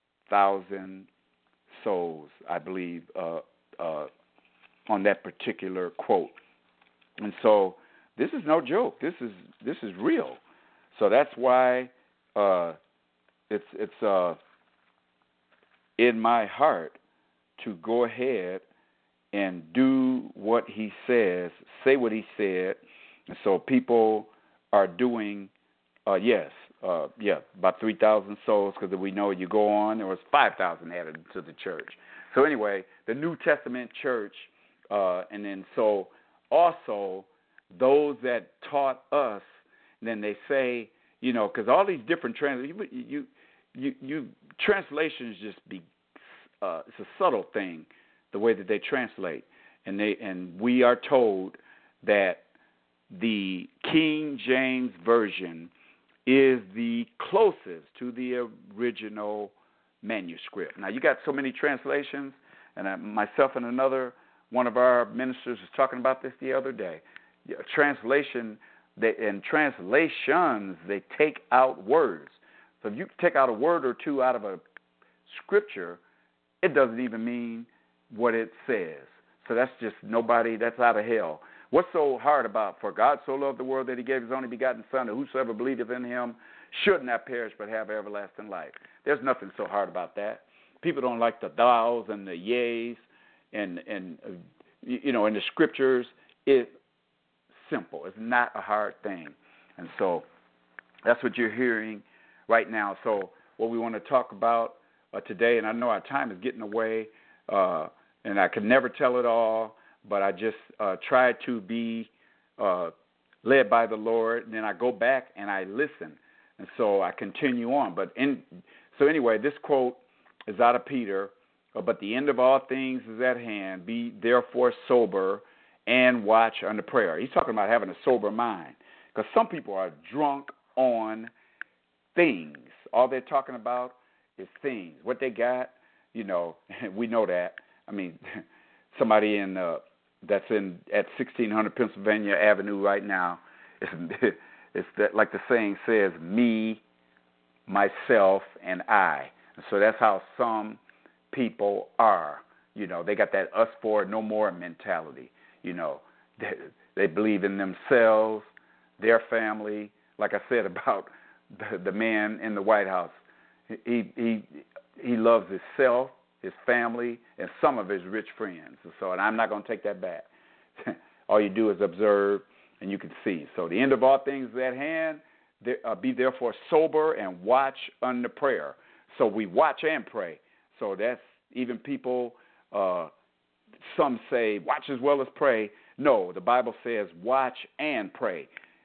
thousand souls, I believe, uh, uh, on that particular quote. And so this is no joke. This is this is real. So that's why uh, it's it's uh, in my heart to go ahead and do what he says, say what he said. And so people are doing, uh, yes, uh, yeah, about three thousand souls, because we know you go on, there was five thousand added to the church. So anyway, the New Testament church, uh, and then so also those that taught us, then they say, you know, because all these different translations, you, you, you, you translations just be, uh, it's a subtle thing, the way that they translate, and they and we are told that the King James Version is the closest to the original manuscript. Now, you got so many translations, and I, myself and another one of our ministers was talking about this the other day. Translation, they, in translations, they take out words. So if you take out a word or two out of a scripture, it doesn't even mean what it says. So that's just nobody, that's out of hell. What's so hard about, for God so loved the world that he gave his only begotten Son, that whosoever believeth in him should not perish but have everlasting life. There's nothing so hard about that. People don't like the thous and the yeas and, and uh, you know, in the scriptures. It's simple. It's not a hard thing. And so that's what you're hearing right now. So what we want to talk about uh, today, and I know our time is getting away, uh, and I could never tell it all, but I just uh, try to be uh, led by the Lord, and then I go back and I listen, and so I continue on. But in so anyway, this quote is out of Peter, uh, but the end of all things is at hand. Be therefore sober and watch unto prayer. He's talking about having a sober mind, because some people are drunk on things. All they're talking about is things. What they got, you know, we know that. I mean, somebody in uh, that's in at sixteen hundred Pennsylvania Avenue right now, it's, it's that, like the saying says, me, myself, and I. And so that's how some people are. You know, they got that us for no more mentality. You know, they, they believe in themselves, their family. Like I said about the, the man in the White House, he he he loves himself, his family, and some of his rich friends. So, and I'm not going to take that back. All you do is observe, and you can see. So the end of all things is at hand. There, uh, be therefore sober and watch unto prayer. So we watch and pray. So that's even people, uh, some say watch as well as pray. No, the Bible says watch and pray.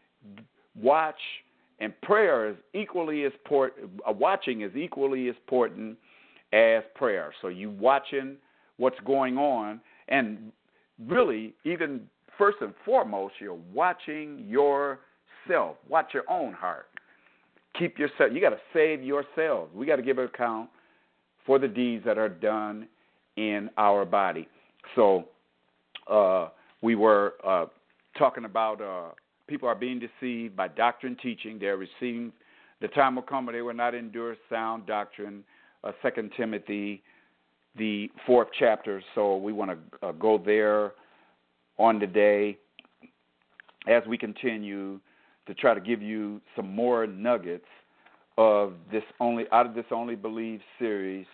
Watch and prayer is equally as important. Uh, watching is equally as important as prayer. So you watching what's going on, and really, even first and foremost, you're watching yourself. Watch your own heart. Keep yourself. You got to save yourselves. We got to give an account for the deeds that are done in our body. So uh, we were uh, talking about uh, people are being deceived by doctrine teaching. They're receiving, the time will come where they will not endure sound doctrine. Uh, Second Timothy, the fourth chapter. So we want to uh, go there on today as we continue to try to give you some more nuggets of this only out of this Only Believe series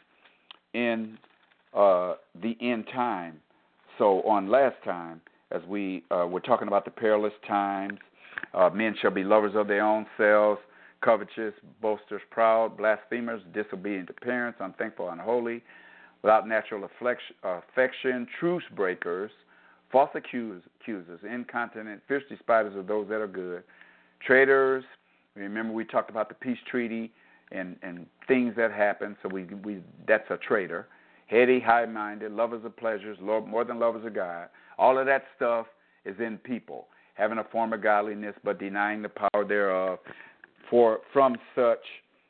in uh, the end time. So on last time, as we uh, were talking about the perilous times, uh, men shall be lovers of their own selves, covetous, boasters, proud, blasphemers, disobedient to parents, unthankful, unholy, without natural affection, truce breakers, false accusers, incontinent, fierce despisers of those that are good, traitors. Remember we talked about the peace treaty and, and things that happened, so we we that's a traitor. Heady, high-minded, lovers of pleasures, more than lovers of God. All of that stuff is in people, having a form of godliness but denying the power thereof. For from such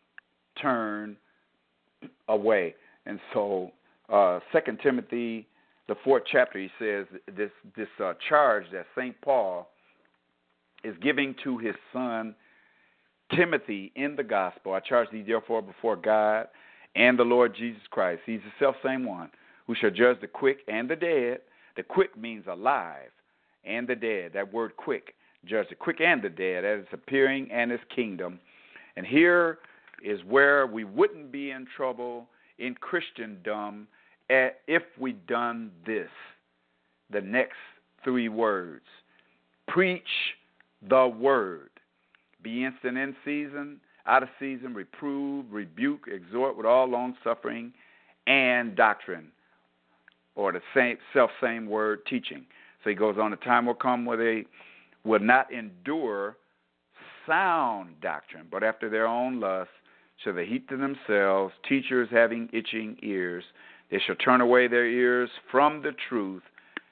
turn away. And so uh, Second Timothy, the fourth chapter, he says this this uh, charge that Saint Paul is giving to his son Timothy in the gospel. I charge thee therefore before God and the Lord Jesus Christ. He's the self-same one who shall judge the quick and the dead. The quick means alive, and the dead. That word quick. judge the quick and the dead at his appearing and his kingdom. And here is where we wouldn't be in trouble in Christendom if we'd done this. The next three words. Preach the word. Be instant in season, out of season, reprove, rebuke, exhort with all long suffering and doctrine. Or the same self-same word, teaching. So he goes on, a time will come where they will not endure sound doctrine, but after their own lust shall they heap to themselves teachers having itching ears. They shall turn away their ears from the truth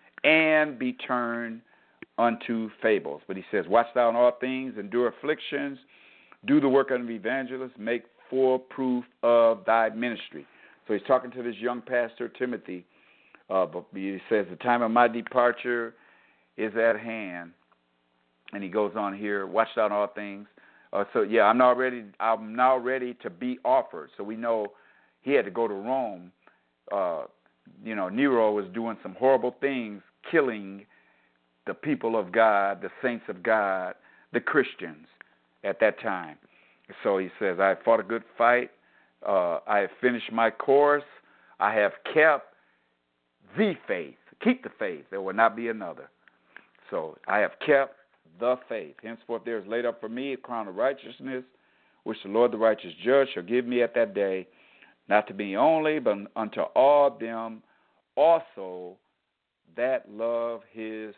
and be turned unto fables. But he says, watch thou in all things, endure afflictions, do the work of an evangelist, make full proof of thy ministry. So he's talking to this young pastor, Timothy. Uh, but he says, the time of my departure is at hand. And he goes on here, watch out all things. Uh, so, yeah, I'm now ready I'm now ready to be offered. So we know he had to go to Rome. Uh, you know, Nero was doing some horrible things, killing the people of God, the saints of God, the Christians at that time. So he says, I have fought a good fight. Uh, I have finished my course. I have kept the faith. Keep the faith. There will not be another. So I have kept the faith. Henceforth there is laid up for me a crown of righteousness, which the Lord the righteous judge shall give me at that day, not to me only, but unto all them also that love his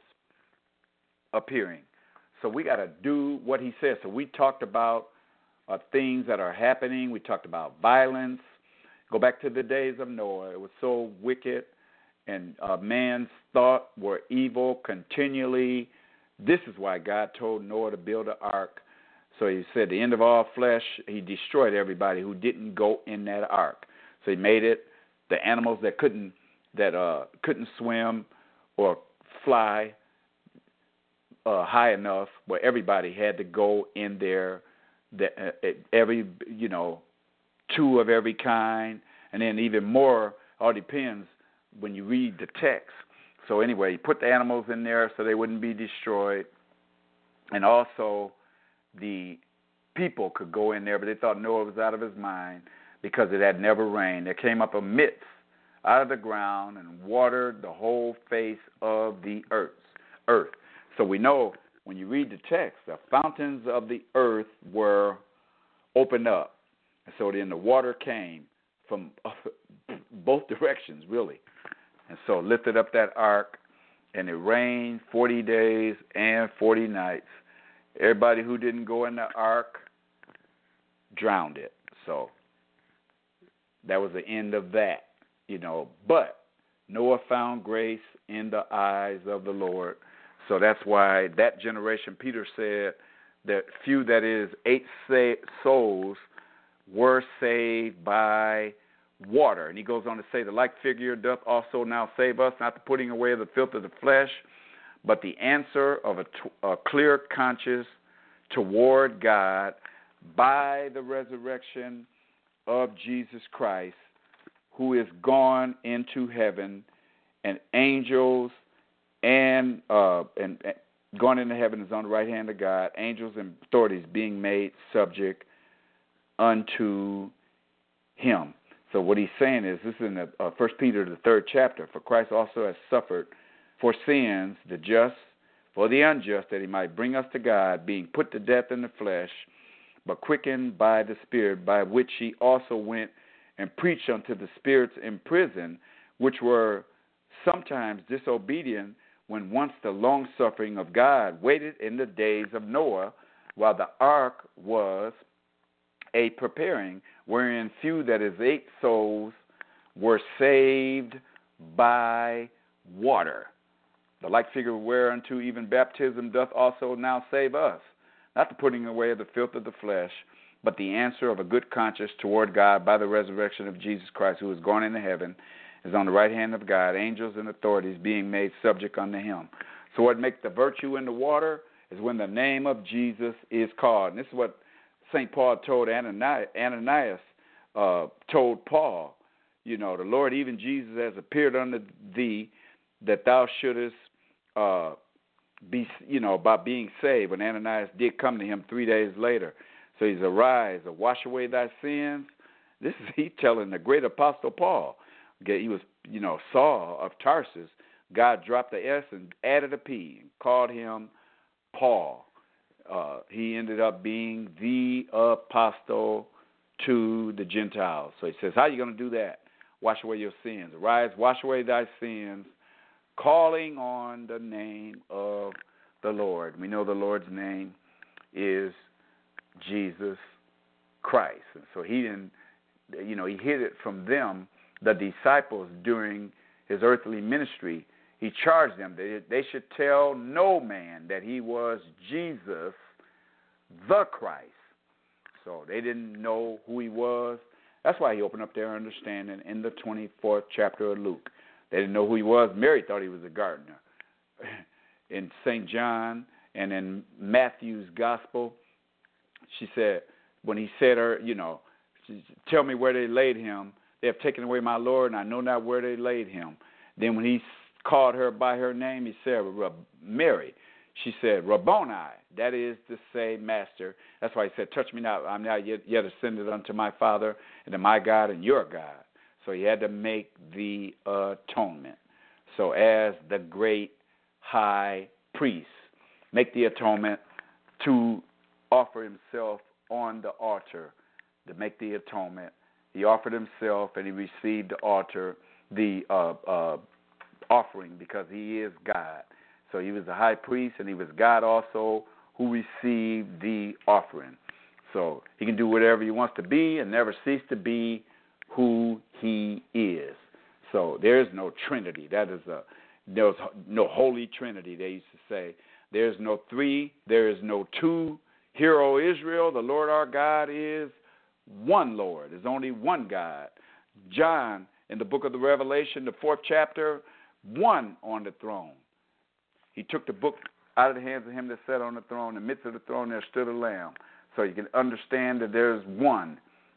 appearing. So we got to do what he says. So we talked about uh, things that are happening. We talked about violence. Go back to the days of Noah. It was so wicked. And uh, man's thought were evil continually. This is why God told Noah to build an ark. So he said, the end of all flesh, he destroyed everybody who didn't go in that ark. So he made it the animals that couldn't that uh, couldn't swim or fly uh, high enough, where everybody had to go in there. The, uh, every you know, two of every kind, and then even more. All depends when you read the text. So anyway, he put the animals in there so they wouldn't be destroyed. And also the people could go in there, but they thought Noah was out of his mind because it had never rained. There came up a mist out of the ground and watered the whole face of the earth. earth. So we know when you read the text, the fountains of the earth were opened up. And so then the water came from both directions, really. And so lifted up that ark, and it rained forty days and forty nights. Everybody who didn't go in the ark drowned it. So that was the end of that, you know. But Noah found grace in the eyes of the Lord. So that's why that generation, Peter said, that few, that is, eight sa- souls were saved by water. And he goes on to say, the like figure doth also now save us, not the putting away of the filth of the flesh, but the answer of a, t- a clear conscience toward God by the resurrection of Jesus Christ, who is gone into heaven, and angels and uh, and, and gone into heaven is on the right hand of God, angels and authorities being made subject unto him. So what he's saying is, this is in the, uh, First Peter, the third chapter, for Christ also has suffered for sins, the just for the unjust, that he might bring us to God, being put to death in the flesh, but quickened by the Spirit, by which he also went and preached unto the spirits in prison, which were sometimes disobedient, when once the long-suffering of God waited in the days of Noah, while the ark was a preparing, wherein few, that is, eight souls, were saved by water. The like figure whereunto even baptism doth also now save us, not the putting away of the filth of the flesh, but the answer of a good conscience toward God by the resurrection of Jesus Christ, who is gone into heaven, is on the right hand of God, angels and authorities being made subject unto him. So what makes the virtue in the water is when the name of Jesus is called. And this is what Saint Paul told Ananias, Ananias uh, told Paul, you know, the Lord, even Jesus, has appeared unto thee, that thou shouldest uh, be, you know, about being saved when Ananias did come to him three days later. So he's arise, wash away thy sins. This is he telling the great apostle Paul. He was, you know, Saul of Tarsus. God dropped the S and added a P and called him Paul. Uh, he ended up being the apostle to the Gentiles. So he says, how are you going to do that? Wash away your sins. Arise, wash away thy sins, calling on the name of the Lord. We know the Lord's name is Jesus Christ. And so he didn't, you know, he hid it from them, the disciples, during his earthly ministry. He charged them that they should tell no man that he was Jesus the Christ. So they didn't know who he was. That's why he opened up their understanding in the twenty-fourth chapter of Luke. They didn't know who he was. Mary thought he was a gardener. In Saint John and in Matthew's gospel, she said, when he said her, you know, tell me where they laid him. They have taken away my Lord, and I know not where they laid him. Then when he called her by her name, he said, Mary. She said, Rabboni, that is to say, Master. That's why he said, touch me not. I'm not yet, yet ascended unto my Father and to my God and your God. So he had to make the atonement. So as the great high priest, make the atonement to offer himself on the altar, to make the atonement. He offered himself and he received the altar, the uh, uh, offering, because he is God. So he was the high priest, and he was God also who received the offering. So he can do whatever he wants to be and never cease to be who he is. So there's no Trinity. That is a there's no Holy Trinity, they used to say. There's no three. There is no two. Hear, O Israel, the Lord our God is one Lord. There's only one God. John, in the book of the Revelation, the fourth chapter, one on the throne. He took the book out of the hands of him that sat on the throne. In the midst of the throne there stood a lamb. So you can understand that there's one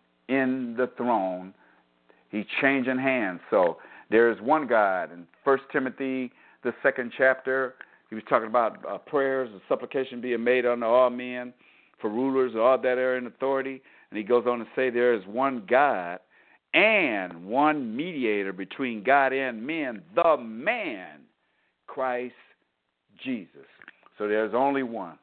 in the throne. He's changing hands. So there's one God. In First Timothy, the second chapter, he was talking about uh, prayers and supplication being made unto all men, for rulers, all that are in authority. And he goes on to say there is one God and one mediator between God and men, the man, Christ Jesus. So there's only one.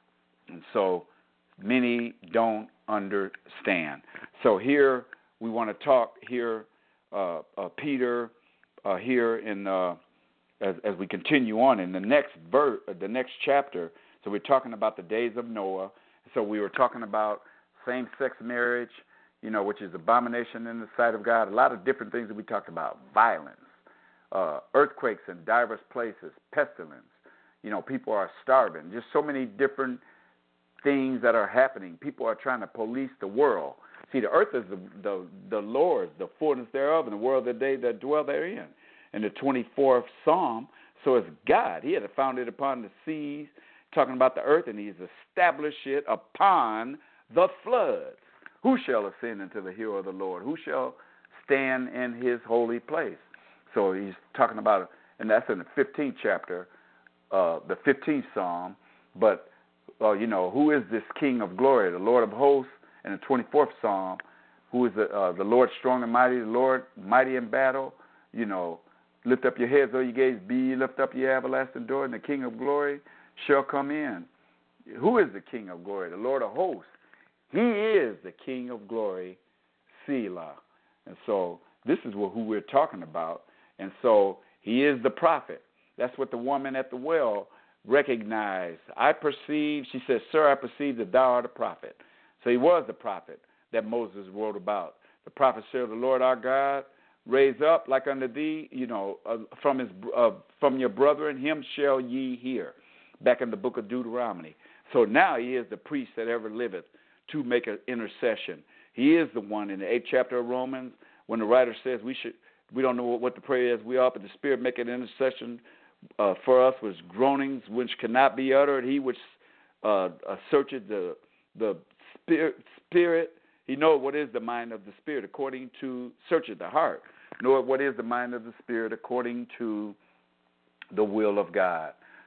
And so many don't understand. So here we want to talk here, uh, uh, Peter, uh, here in uh, as, as we continue on in the next ver- the next chapter. So we're talking about the days of Noah. So we were talking about same-sex marriage, you know, which is abomination in the sight of God. A lot of different things that we talked about: violence, uh, earthquakes in diverse places, pestilence. You know, people are starving. Just so many different things that are happening. People are trying to police the world. See, the earth is the the, the Lord's, the fullness thereof, and the world that they that dwell therein. In the twenty-fourth Psalm, so it's God. He had founded upon the seas, talking about the earth, and he's established it upon the floods. Who shall ascend into the hill of the Lord? Who shall stand in his holy place? So he's talking about, and that's in the fifteenth chapter, uh, the fifteenth Psalm. But, uh, you know, who is this King of glory? The Lord of hosts. In the twenty-fourth Psalm, who is the, uh, the Lord strong and mighty, the Lord mighty in battle. You know, lift up your heads, O ye gates, be ye lift up your everlasting door, and the King of glory shall come in. Who is the King of glory? The Lord of hosts. He is the King of glory, Selah. And so this is who we're talking about. And so he is the prophet. That's what the woman at the well recognized. I perceive, she says, sir, I perceive that thou art a prophet. So he was the prophet that Moses wrote about. The prophet said, the Lord our God raise up like unto thee, you know, uh, from his uh, from your brethren, him shall ye hear. Back in the book of Deuteronomy. So now he is the priest that ever liveth to make an intercession. He is the one in the eighth chapter of Romans when the writer says we should we don't know what the prayer is we are, but the Spirit make an intercession uh, for us with groanings which cannot be uttered. He which uh, uh, searches the the spirit, spirit, he knows what is the mind of the Spirit according to searches the heart. Know what is the mind of the Spirit according to the will of God.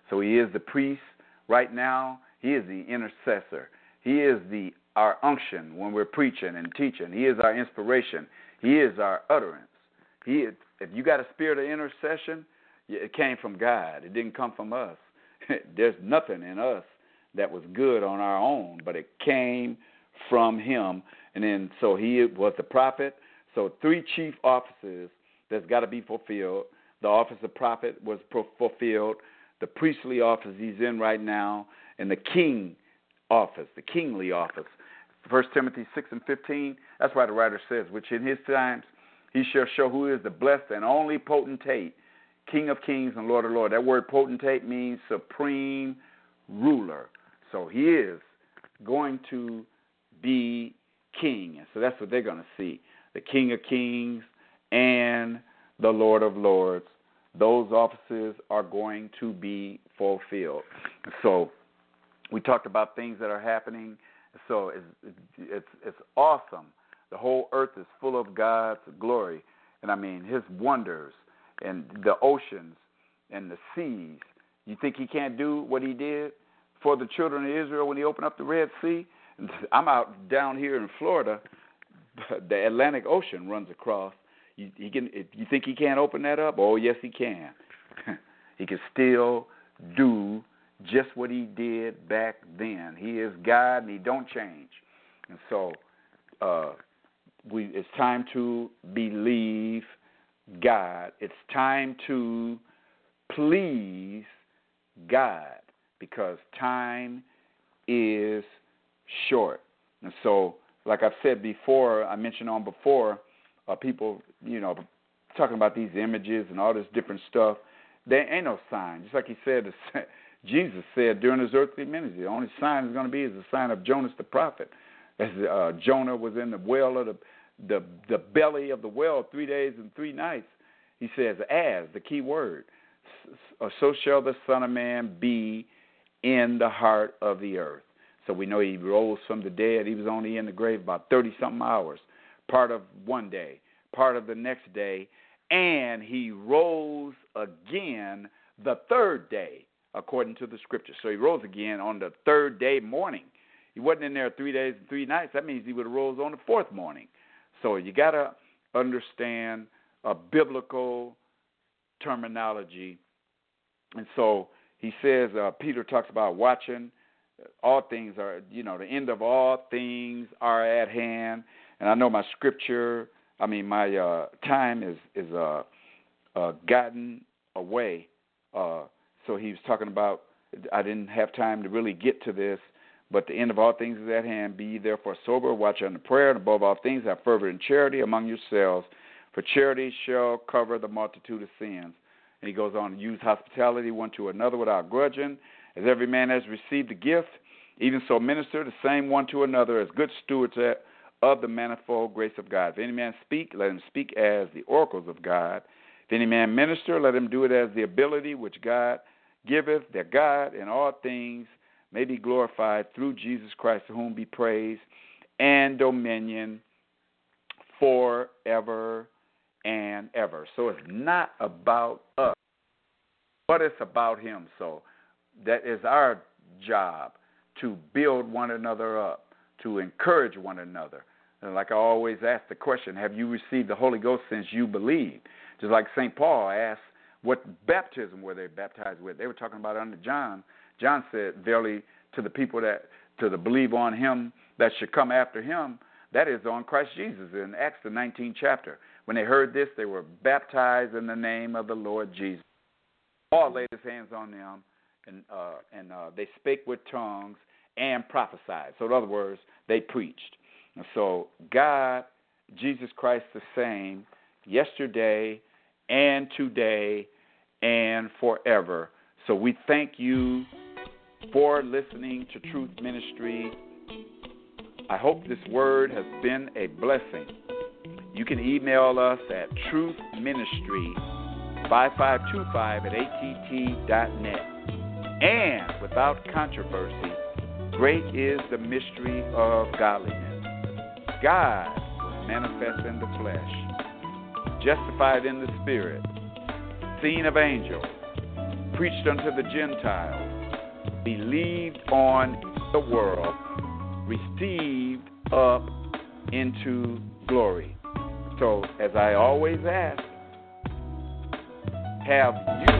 So he is the priest right now. He is the intercessor. He is the our unction when we're preaching and teaching. He is our inspiration. He is our utterance. He is, if you got a spirit of intercession, it came from God. It didn't come from us. There's nothing in us that was good on our own, but it came from him. And then so he was the prophet. So three chief offices that's got to be fulfilled. The office of prophet was fulfilled. The priestly office he's in right now, and the king office, the kingly office. First Timothy six and fifteen, that's why the writer says, which in his times he shall show who is the blessed and only potentate, King of kings and Lord of lords. That word potentate means supreme ruler. So he is going to be king. And so that's what they're going to see, the King of kings and the Lord of lords. Those offices are going to be fulfilled. So we talked about things that are happening. So it's, it's it's awesome. The whole earth is full of God's glory. And I mean, his wonders and the oceans and the seas. You think he can't do what he did for the children of Israel when he opened up the Red Sea? I'm out down here in Florida. The Atlantic Ocean runs across. You, he can, you think he can't open that up? Oh, yes, he can. He can still do just what he did back then. He is God, and he don't change. And so uh, we, it's time to believe God. It's time to please God, because time is short. And so, like I've said before, I mentioned on before, uh, people, you know, talking about these images and all this different stuff. There ain't no sign. Just like he said, Jesus said during his earthly ministry, the only sign is going to be is the sign of Jonas the prophet. As uh, Jonah was in the well of the, the the belly of the well three days and three nights, he says, as, the key word, so shall the Son of Man be in the heart of the earth. So we know he rose from the dead. He was only in the grave about thirty-something hours, part of one day, part of the next day, and he rose again the third day, according to the scripture. So he rose again on the third day morning. He wasn't in there three days and three nights. That means he would have rose on the fourth morning. So you got to understand a biblical terminology. And so he says, uh, Peter talks about watching. All things are, you know, the end of all things are at hand. And I know my scripture, I mean, my uh, time is, is uh, uh, gotten away. Uh, so he was talking about, I didn't have time to really get to this, but the end of all things is at hand. Be ye therefore sober, watch unto prayer, and above all things have fervent charity among yourselves, for charity shall cover the multitude of sins. And he goes on to use hospitality one to another without grudging. As every man has received a gift, even so minister the same one to another as good stewards of the manifold grace of God. If any man speak, let him speak as the oracles of God. If any man minister, let him do it as the ability which God giveth, that God in all things may be glorified through Jesus Christ, to whom be praise and dominion forever and ever. So it's not about us, but it's about him. So that is our job, to build one another up, to encourage one another. And like I always ask the question, have you received the Holy Ghost since you believe? Just like Saint Paul asked, what baptism were they baptized with? They were talking about under John. John said, verily, to the people that, to the believe on him that should come after him, that is on Christ Jesus in Acts the nineteenth chapter. When they heard this, they were baptized in the name of the Lord Jesus. Paul laid his hands on them, and uh, and uh, they spake with tongues and prophesied. So in other words, they preached. And so God, Jesus Christ the same, yesterday and today and forever. So we thank you for listening to Truth Ministry. I hope this word has been a blessing. You can email us at truthministry five five two five at A T T dot net. And without controversy, great is the mystery of godliness. God was manifest in the flesh, justified in the spirit, seen of angels, preached unto the Gentiles, believed on the world, received up into glory. So, as I always ask, have you